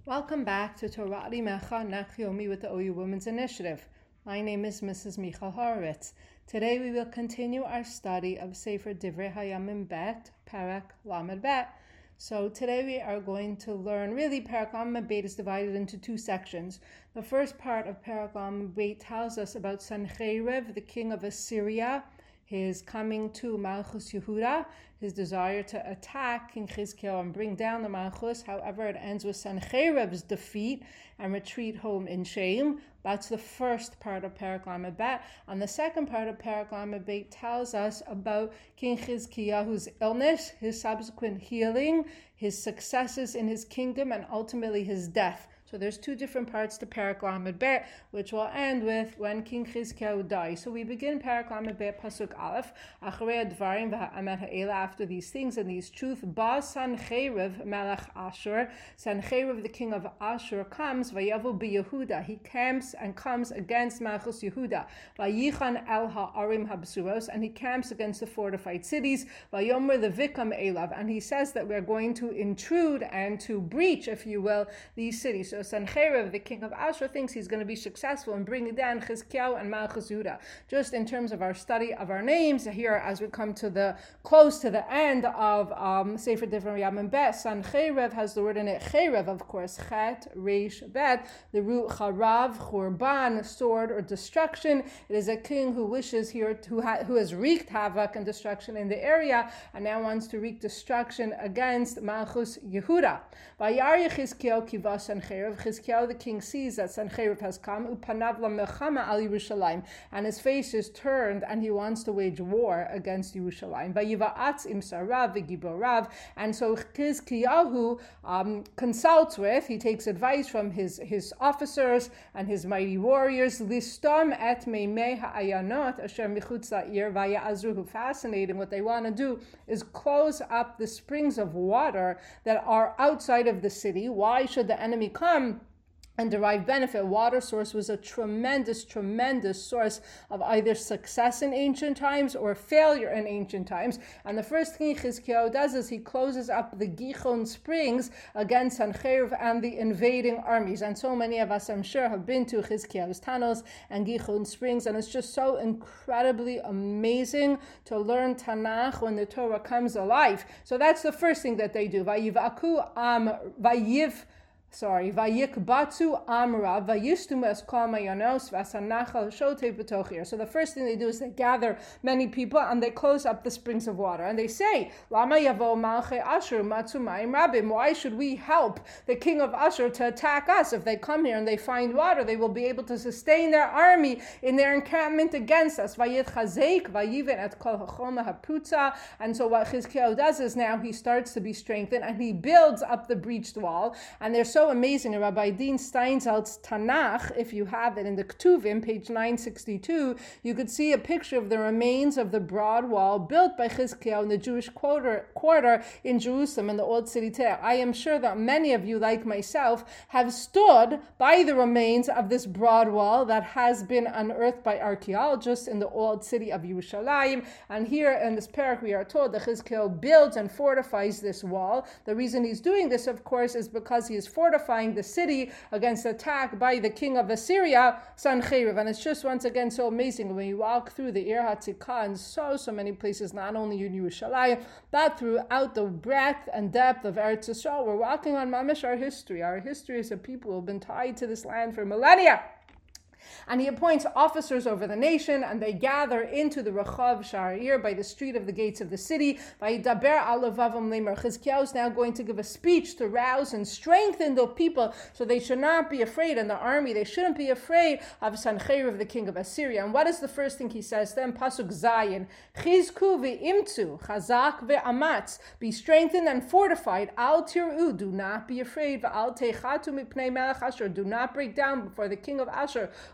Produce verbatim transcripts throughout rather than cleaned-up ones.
Welcome back to Torah Mecha Nachyomi with the O U Women's Initiative. My name is Missus Michal Horowitz. Today we will continue our study of Sefer Divrei Hayamim Bet, Parak Lamed Bet. So today we are going to learn, really Parak Lamed Bet is divided into two sections. The first part of Parak Lamed Bet tells us about Sancheriv, the king of Assyria, his coming to Malchus Yehuda, his desire to attack King Chizkiyahu and bring down the Malchus. However, it ends with Sancheriv's defeat and retreat home in shame. That's the first part of Parak Lamed Bet. And the second part of Parak Lamed Bet tells us about King Chizkiyahu's illness, his subsequent healing, his successes in his kingdom, and ultimately his death. So there's two different parts to Parak Lamed Bet, which will end with when King Chizkiyahu dies. So we begin Parak Lamed Bet Pasuk Aleph, Acharei Advarim v'ha'amet ha'ela, after these things and these truth. Ba Sancheriv melech Ashur, Sancheriv the king of Ashur comes, vayavu b'Yehuda, he camps and comes against Malchus Yehuda, vayichan el ha'arim habsuros, and he camps against the fortified cities, vayomer the vikam elav, and he says that we're going to intrude and to breach, if you will, these cities. So Sancheriv, the king of Ashur, thinks he's going to be successful in bringing down Chizkiyahu and Malchus Yehuda. Just in terms of our study of our names here, as we come to the close to the end of um, Sefer Divrei Hayamim Bet, Sancheriv has the word in it, Cherev, of course, Chet, Reish, Bet, the root Charav, Churban, sword or destruction. It is a king who wishes here, who, ha, who has wreaked havoc and destruction in the area, and now wants to wreak destruction against Malchus Yehuda. Vayarich Chizkiyahu kiva Sancheriv. Chizkiyahu the king sees that Sancheriv has come, upanav lamechama al Yerushalayim, and his face is turned, and he wants to wage war against Yerushalayim. Vayivaatz im sarav v'giborav, and so Chizkiyahu um, consults with, he takes advice from his, his officers and his mighty warriors. Listom et meimei ha'ayanot asher michutz la'ir vaya'azruhu. Fascinating. What they want to do is close up the springs of water that are outside of the city. Why should the enemy come and derive benefit? Water source was a tremendous, tremendous source of either success in ancient times or failure in ancient times. And the first thing Chizkiyahu does is he closes up the Gihon springs against Sancheriv and the invading armies. And so many of us, I'm sure, have been to Chizkiyahu's tunnels and Gihon springs, and it's just so incredibly amazing to learn Tanakh when the Torah comes alive. So that's the first thing that they do. Vayivaku am vayiv Sorry, Vayikbatsu Amra, Vayistum es kol mayanos, Vasanachal shote b'tochir. So the first thing they do is they gather many people and they close up the springs of water. And they say, Lama yavo malche Ashur matzu mayim rabim. Why should we help the king of Ashur to attack us? If they come here and they find water, they will be able to sustain their army in their encampment against us. Vayit chazek, vayiven et kol hachoma haputza. And so what Chizkiyahu does is now he starts to be strengthened and he builds up the breached wall. And they're so amazing. Rabbi Dean Steinsaltz's Tanakh, if you have it in the Ketuvim, page nine sixty-two, you could see a picture of the remains of the broad wall built by Chizkiyahu in the Jewish quarter, quarter in Jerusalem in the Old City today. I am sure that many of you, like myself, have stood by the remains of this broad wall that has been unearthed by archaeologists in the Old City of Yerushalayim. And here in this parak, we are told that Chizkiyahu builds and fortifies this wall. The reason he's doing this, of course, is because he is fortifying the city against attack by the king of Assyria, Sancheriv. And it's just once again so amazing when you walk through the Ir HaTzikah in so, so many places, not only in Yerushalayim, but throughout the breadth and depth of Eretz Yisrael. We're walking on mamish, our history. Our history as a people who have been tied to this land for millennia. And he appoints officers over the nation, and they gather into the Rechav Sha'ir by the street of the gates of the city. Chizkiyahu is now going to give a speech to rouse and strengthen the people so they should not be afraid, and the army, they shouldn't be afraid of Sancheriv, the king of Assyria. And what is the first thing he says then? Pasuk Zayin. Chizku ve'imtzu, chazak ve'amatz. Be strengthened and fortified. Al tir'u, do not be afraid. Ve'al techatu mipnei melech Ashur. Do not break down before the king of Ashur.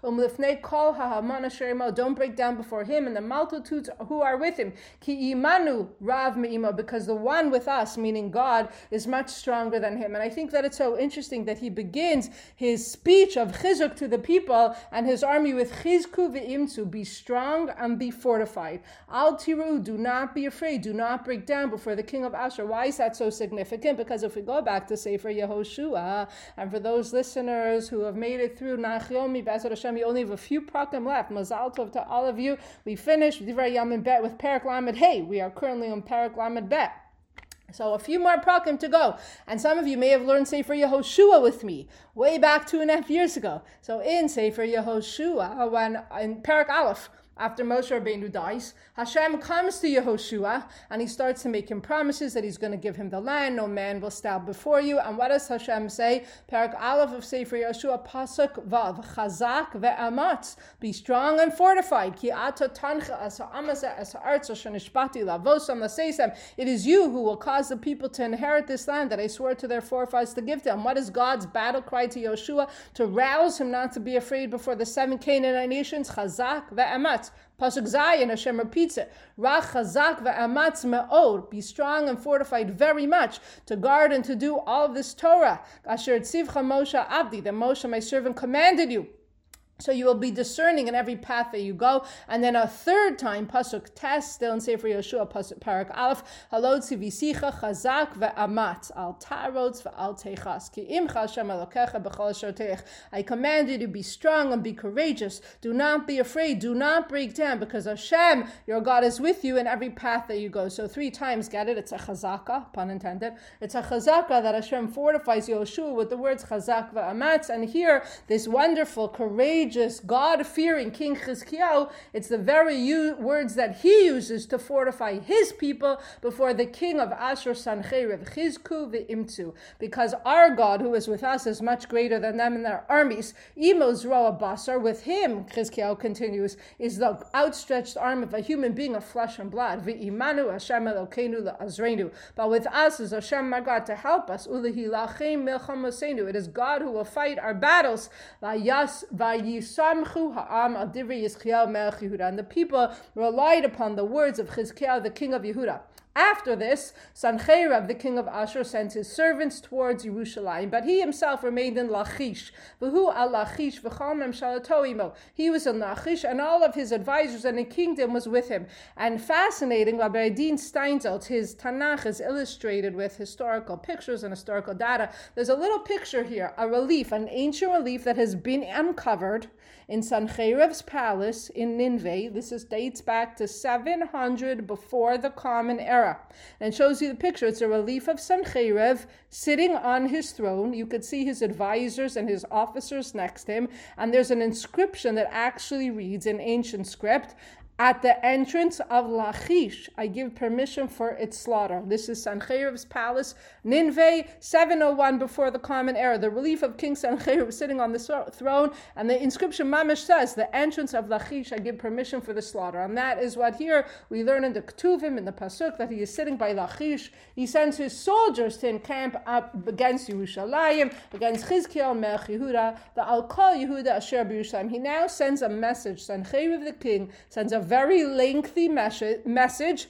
Um lifnei kol ha'haman asher imo. Don't break down before him and the multitudes who are with him. Ki imanu rav me'imo. Because the one with us, meaning God, is much stronger than him. And I think that it's so interesting that he begins his speech of chizuk to the people and his army with chizku ve'imtzu. Be strong and be fortified. Al tiru, do not be afraid. Do not break down before the king of Ashur. Why is that so significant? Because if we go back to Sefer Yehoshua, and for those listeners who have made it through Nachomi, B'ezras Hashem, we only have a few prakim left. Mazal tov to all of you. We finished Divrei Yamin Bet with Perek Lamed Hey. We are currently on Perek Lamed Bet. So a few more prakim to go. And some of you may have learned Sefer Yehoshua with me way back two and a half years ago. So in Sefer Yehoshua, when in Perek Aleph, after Moshe Rabbeinu dies, Hashem comes to Yehoshua and he starts to make him promises that he's going to give him the land. No man will stand before you. And what does Hashem say? Perek Aleph of Sefer Yehoshua, Pasuk Vav, Chazak ve'amatz. Be strong and fortified. Ki ata tancha as ha'amazeh as ha'artz asher nishbati lavosam laseisem. It is you who will cause the people to inherit this land that I swore to their forefathers to give them. What is God's battle cry to Yehoshua? To rouse him not to be afraid before the seven Canaanite nations. Chazak ve'amatz. Pasuk Zayin, Hashem repeats it. Rach chazak ve'amatz me'od. Be strong and fortified very much to guard and to do all of this Torah. Asher tzivcha Moshe Abdi, that Moshe, my servant, commanded you. So you will be discerning in every path that you go. And then a third time, Pasuk Tes, still in Sefer Yehoshua, Pasuk Perek Aleph, Halod tzivisicha chazak ve'amatz, al ta'arotz ve'al techas, ki imcha Hashem elokecha b'chol asher teich. I command you to be strong and be courageous. Do not be afraid. Do not break down, because Hashem, your God, is with you in every path that you go. So three times, get it? It's a chazaka, pun intended. It's a chazaka that Hashem fortifies Yehoshua with the words chazak ve'amatz. And here, this wonderful, courageous, God-fearing King Chizkiyahu, it's the very u- words that he uses to fortify his people before the king of Ashur Sancheriv, Chizku ve'imtzu. Because our God, who is with us, is much greater than them and their armies. Imo's roa basar, with him, Chizkiyahu continues, is the outstretched arm of a human being of flesh and blood. Ve'imanu Hashem Elokeinu la'azreinu. But with us is Hashem, my God, to help us. Ulehilachem milchamoseinu. It is God who will fight our battles. Vayas vayis. And the people relied upon the words of Chizkiyahu, the king of Yehuda. After this, Sancheriv, the king of Ashur, sent his servants towards Yerushalayim, but he himself remained in Lachish. V'hu al Lachish v'chol memshalato imo. He was in Lachish, and all of his advisors and the kingdom was with him. And fascinating, Rabbi Dean Steinsaltz, his Tanakh is illustrated with historical pictures and historical data. There's a little picture here, a relief, an ancient relief that has been uncovered in Sancheriv's palace in Nineveh. This is, dates back to seven hundred before the Common Era. And shows you the picture. It's a relief of Sancheriv sitting on his throne. You could see his advisors and his officers next to him. And there's an inscription that actually reads in ancient script, at the entrance of Lachish, I give permission for its slaughter. This is Sancheriv's palace, Nineveh, seven oh one before the Common Era. The relief of King Sancheriv sitting on the throne, and the inscription Mamish says, the entrance of Lachish, I give permission for the slaughter. And that is what here we learn in the Ketuvim, in the Pasuk, that he is sitting by Lachish. He sends his soldiers to encamp up against Yerushalayim, against Chizkiyahu Melech Yehuda, the Al Kol Yehuda Asher B'Yerushalayim. He now sends a message. Sancheriv the king sends a very lengthy mes- message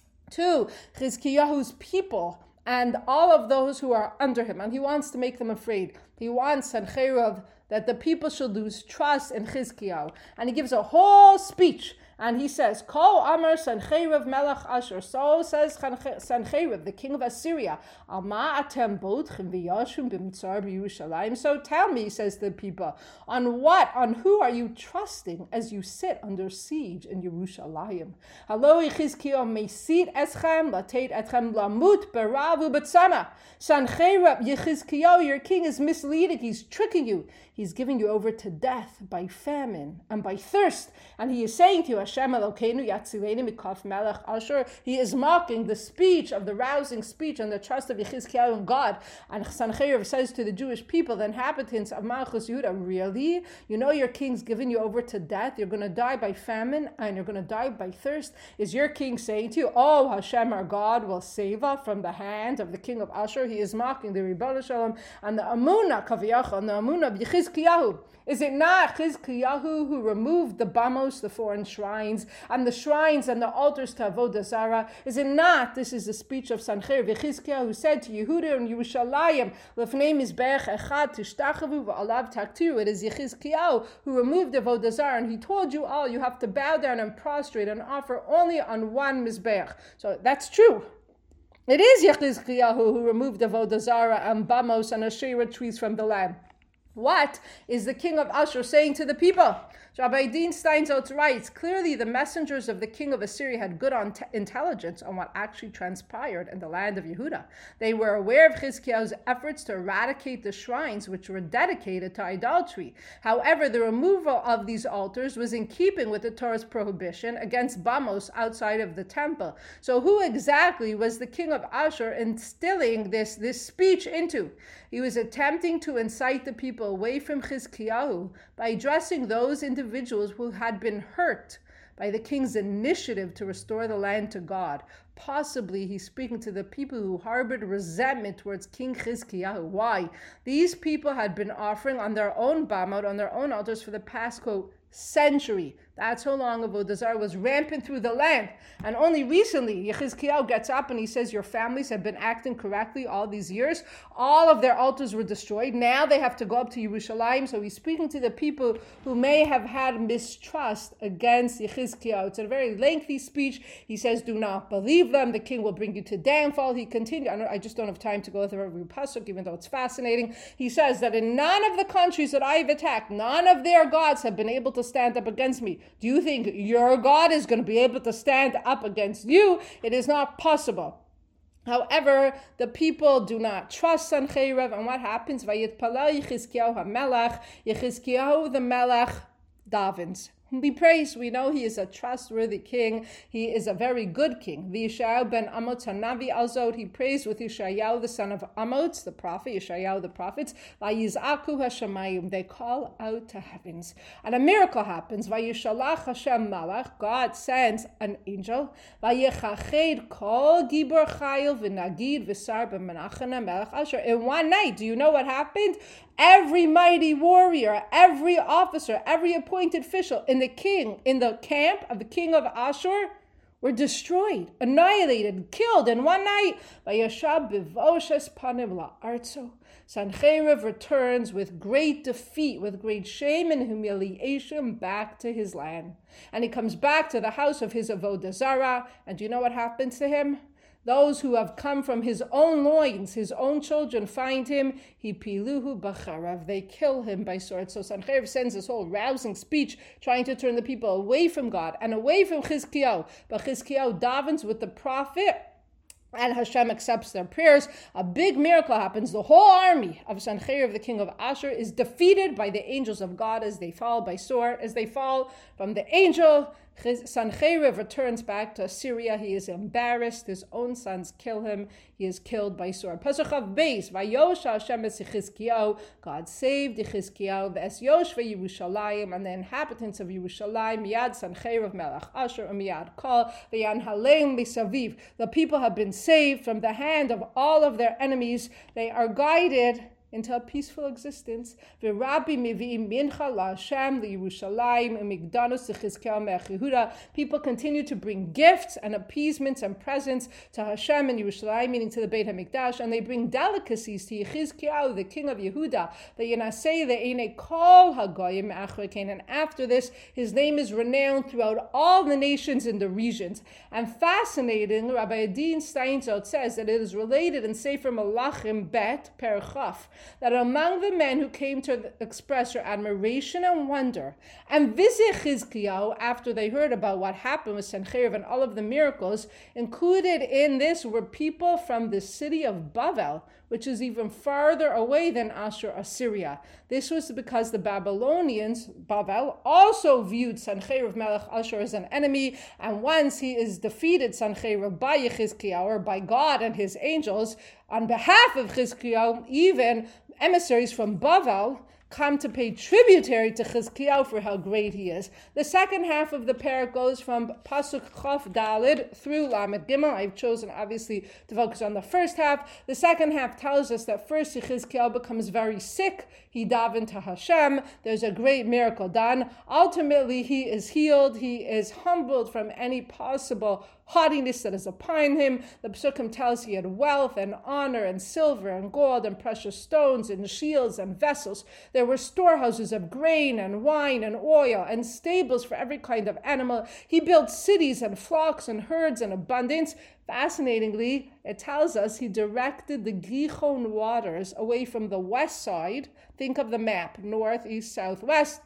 to Chizkiyahu's people and all of those who are under him, and he wants to make them afraid. He wants Sancheriv that the people should lose trust in Chizkiyahu, and he gives a whole speech. And he says, Kol Amar Sancheriv Melech Ashur. So says Sancheriv, the king of Assyria. Alma atem botchem v'yashum b'mitzar b'Yerushalayim. So tell me, says the people, on what, on who are you trusting as you sit under siege in Yerushalayim? Haloi Chizkiyahu mesit eschem latet etchem lamut beravu b'tzama. Sancheriv, Chizkiyahu, your king, is misleading. He's tricking you. He's giving you over to death by famine and by thirst. And he is saying to you, Hashem Elokeinu Yatzilenu Mikaf Melech Ashur. He is mocking the speech of the rousing speech and the trust of Yechizkiyahu in God. And Sancheriv says to the Jewish people, the inhabitants of Malchus Yehuda, really? You know your king's given you over to death. You're going to die by famine and you're going to die by thirst. Is your king saying to you, oh, Hashem our God will save us from the hand of the king of Ashur? He is mocking the Ribono Shalom and the Amunah Kaviyachal and the Amunah of Yechizkiyahu. Is it not Chizkiyahu who removed the bamos, the foreign shrines, and the shrines and the altars to Avodah Zarah? Is it not, this is the speech of Sancherib, Chizkiyahu who said to Yehuda and Yerushalayim, Lefnei Mizbech Echad Tishtachavu v'alav taktiru. It is Yechizkiyahu who removed Avodah Zarah, and he told you all you have to bow down and prostrate and offer only on one Mizbech. So that's true. It is Yechizkiyahu who removed Avodah Zarah and bamos and Asherah trees from the land. What is the king of Ashur saying to the people? Rabbi Dean Steinsaltz writes, clearly the messengers of the king of Assyria had good on t- intelligence on what actually transpired in the land of Yehuda. They were aware of Chizkiyahu's efforts to eradicate the shrines which were dedicated to idolatry. However, the removal of these altars was in keeping with the Torah's prohibition against bamos outside of the temple. So who exactly was the king of Ashur instilling this, this speech into? He was attempting to incite the people away from Chizkiyahu by addressing those individuals who had been hurt by the king's initiative to restore the land to God. Possibly he's speaking to the people who harbored resentment towards King Chizkiyahu. Why? These people had been offering on their own bamot, on their own altars for the past, quote, century. That's how long Avodah Zarah was rampant through the land. And only recently, Yechizkiyahu gets up and he says, your families have been acting correctly all these years. All of their altars were destroyed. Now they have to go up to Yerushalayim. So he's speaking to the people who may have had mistrust against Yechizkiyahu. It's a very lengthy speech. He says, do not believe them. The king will bring you to downfall. He continued. I, don't, I just don't have time to go through every pasuk, even though it's fascinating. He says that in none of the countries that I've attacked, none of their gods have been able to stand up against me. Do you think your God is going to be able to stand up against you? It is not possible. However, the people do not trust Sancheriv, and what happens? Vayitpalel Yechizkiyahu HaMelech, Yechizkiyahu the Melech davens. Be praised. We know he is a trustworthy king. He is a very good king. Yeshayahu ben Amoz Hanavi Alzot. He prays with Yeshayahu the son of Amoz, the prophet, Yeshayahu the prophets. Vayizaku Hashemayim. They call out to heavens. And a miracle happens. Vayishalach Hashem Malach. God sends an angel. Vayechached kol gibor chayil v'nagid v'sar b'menachana melech Ashur. In one night, do you know what happened? Every mighty warrior, every officer, every appointed official in the king, in the camp of the king of Ashur, were destroyed, annihilated, killed in one night. Vayashab bivoshes panim la'artzo. Sancheriv returns with great defeat, with great shame and humiliation back to his land. And he comes back to the house of his Avodah Zarah. And do you know what happens to him? Those who have come from his own loins, his own children, find him. He piluhu b'charav. They kill him by sword. So Sancheriv sends this whole rousing speech, trying to turn the people away from God and away from Chizkiyahu. But Chizkiyahu davens with the prophet, and Hashem accepts their prayers. A big miracle happens. The whole army of Sancheriv, the king of Ashur, is defeated by the angels of God as they fall by sword, as they fall from the angel. Sancheriv returns back to Assyria. He is embarrassed. His own sons kill him. He is killed by sword. Pasuk of Beis, Vayosha Hashem es Yechizkiyahu. God saved Yechizkiyahu, V'es Yosh Yerushalayim, and the inhabitants of Yerushalayim, Miyad Sancheriv Melech Ashur, and Miyad Kol, V'yan Halem Misaviv. The people have been saved from the hand of all of their enemies. They are guided into a peaceful existence. V'Rabbi mivi'im mincha la'Hashem liYerushalayim u'migdanos l'Chizkiyahu melech Yehuda. People continue to bring gifts and appeasements and presents to Hashem and Yerushalayim, meaning to the Beit HaMikdash, and they bring delicacies to Yechizkiyahu, the king of Yehuda. V'Yenasei le'enei kol hagoyim me'achar Kain. And after this, his name is renowned throughout all the nations in the regions. And fascinating, Rabbi Adin Steinsaltz says that it is related in Sefer Malachim Bet Perchaf, that among the men who came to express their admiration and wonder and visit Chizkiyahu after they heard about what happened with Sancheriv and all of the miracles, included in this were people from the city of Bavel, which is even farther away than Ashur, Assyria. This was because the Babylonians, Bavel, also viewed Sancherib Melech Ashur as an enemy, and once he is defeated, Sancherib, by Yechizkiyahu, or by God and his angels, on behalf of Chizkiyahu, even emissaries from Bavel come to pay tributary to Chizkiyahu for how great he is. The second half of the parak goes from Pasuk Chaf Dalid through Lamed Gimel. I've chosen, obviously, to focus on the first half. The second half tells us that first Chizkiyahu becomes very sick. He davened to Hashem. There's a great miracle done. Ultimately, he is healed. He is humbled from any possible haughtiness that is upon him. The Psukim tells he had wealth and honor and silver and gold and precious stones and shields and vessels. There were storehouses of grain and wine and oil and stables for every kind of animal. He built cities and flocks and herds in abundance. Fascinatingly, it tells us he directed the Gihon waters away from the west side. Think of the map, north, east, south, west.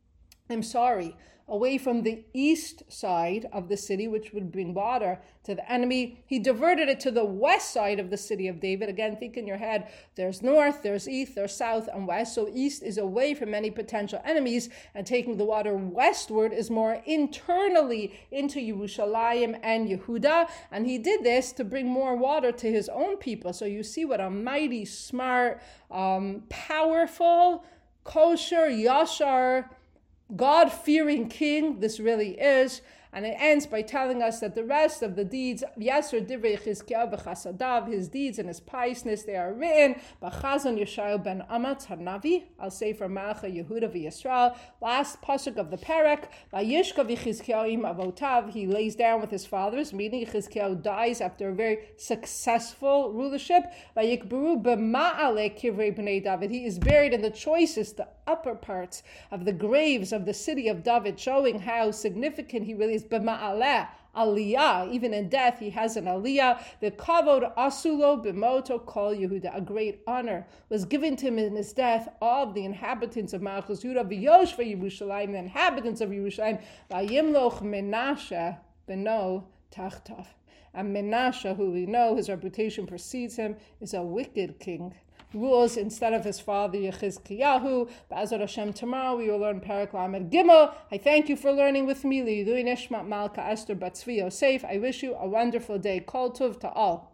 I'm sorry. Away from the east side of the city, which would bring water to the enemy. He diverted it to the west side of the city of David. Again, think in your head, there's north, there's east, there's south, and west. So east is away from any potential enemies, and taking the water westward is more internally into Yerushalayim and Yehuda. And he did this to bring more water to his own people. So you see what a mighty, smart, um, powerful, kosher, yashar, God-fearing king this really is. And it ends by telling us that the rest of the deeds, Yasser Divrei Chizkiyahu v'chasadav, his deeds and his piousness, they are written by Chazon Yeshayahu ben Amatz Hanavi, I'll say for Malacha Yehuda v'Yisrael. Last pasuk of the parak, Vayishka v'Chizkiyahu im avotav, he lays down with his fathers, meaning Chizkiyahu dies after a very successful rulership. Vayikberu b'ma'ale kivrei b'nei David, he is buried in the choicest, the upper parts of the graves of the city of David, showing how significant he really is. B'ma'aleh, aliyah, even in death he has an aliyah. The kavod asulo b'moto kol Yehuda, a great honor was given to him in his death. All of the inhabitants of Malchus Yehuda, v'yosh v'Yerushalayim, the inhabitants of Yerushalayim, v'yimloch Menashe beno tachtav. And Menashe, who we know his reputation precedes him, is a wicked king. Rules instead of his father Yechizkiyahu. B'ezrat Hashem, tomorrow we will learn Parak Lamed Gimel. I thank you for learning with me. Li'idui Nishmat Malka Esther Bat Tzvi Yosef. I wish you a wonderful day. Kol Tov to all.